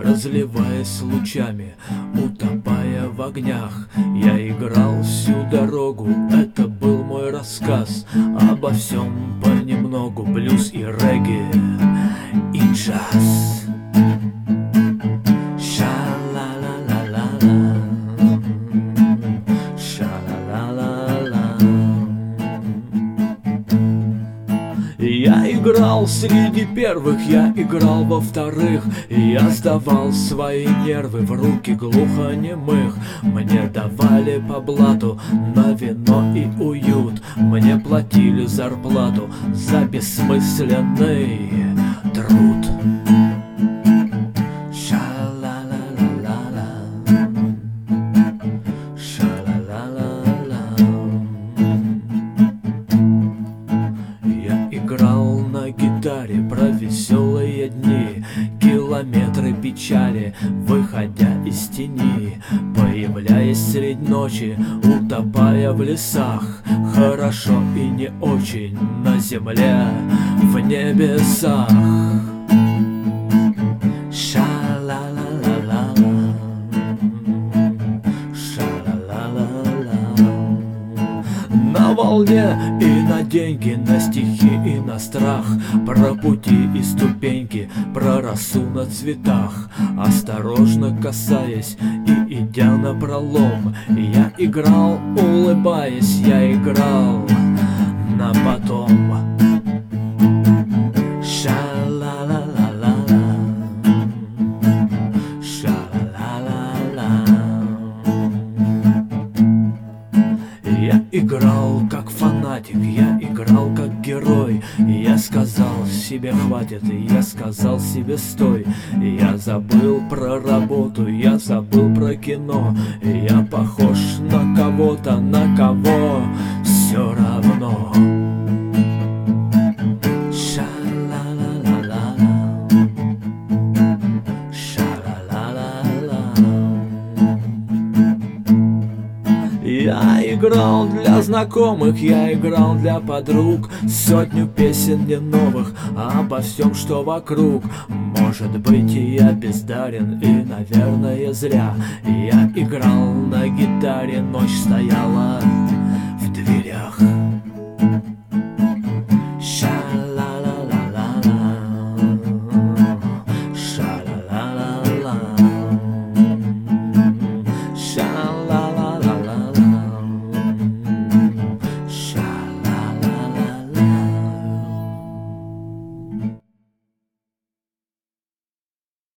разливаясь лучами, утопая в огнях. Я играл всю дорогу, это был мой рассказ обо всем понемногу, блюз и регги, и джаз. Ша-ла-ла-ла-ла-ла, ша-ла-ла-ла-ла. Я играл среди первых, я играл во вторых. Я сдавал свои нервы в руки глухонемых. Мне давали по блату на вино и уют. Мне платили зарплату за бессмысленный труд. Ша-ла-ла-ла-ла-ла, ша-ла-ла-ла-ла. Я играл на гитаре про веселые дни, километры печали, выходя из тени, появляясь средь ночи, утопая в лесах. Хорошо и не очень на земле, в небесах. Ша-ла-ла-ла-ла-ла, ша-ла-ла-ла-ла. На волне и на деньги, на стихи и на страх, про пути и ступеньки, про росу на цветах. Осторожно касаясь и идя напролом, я играл, улыбаясь, я играл на потом. Ша-ла-ла-ла-ла-ла, ша-ла-ла-ла-ла. Я играл как фанатик, я играл как герой. Я сказал себе хватит, я сказал себе стой. Я забыл про работу, я забыл про кино. Я похож на кого-то, на кого все равно. Ша-ла-ла-ла-ла-ла, ша-ла-ла-ла-ла. Я играл для знакомых, я играл для подруг, сотню песен не новых обо всем, что вокруг. Может быть, я бездарен и, наверное, зря. Я играл на гитаре, ночь стояла в дверях.